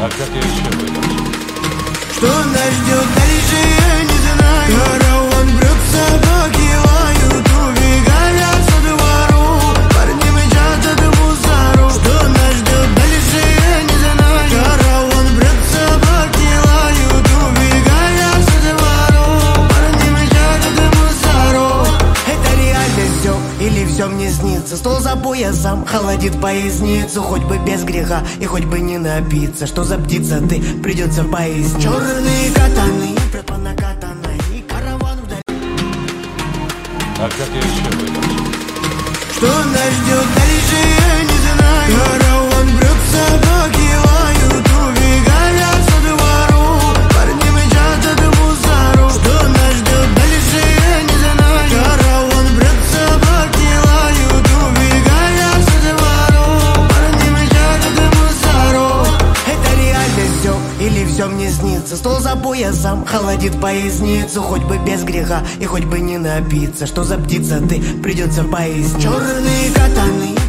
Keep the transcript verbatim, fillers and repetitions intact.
А как я еще выдержу? Что нас ждет дальше, я не знаю. Караван брат, собаки лают, убегая со двору. Парни мчат от мусору. Что нас ждет дальше, я не знаю. Караван брат, собаки лают, убегая со двору. Парни мчат от мусору. Это реально все или все мне снится? Стол за поясом холодит поясницу. Хоть бы без греха и хоть бы не напиться. Что за птица ты, придется пояснить. Черные катаны, пропонакатаны, и караван вдали. А как я еще выдержу? Что нас ждет дальше, я не знаю. Караван брат, собаки лают, убегая со двору. Парни мчат от мусору. Что нас ждет дальше, я не знаю. Караван брат, собаки лают, убегая со двору. Парни мчат от мусору. Это реально все или все мне снится? Стол за поясом холодит поясницу. Хоть бы без греха и хоть бы не напиться. Что за птица ты, придется пояснить. Черные катаны,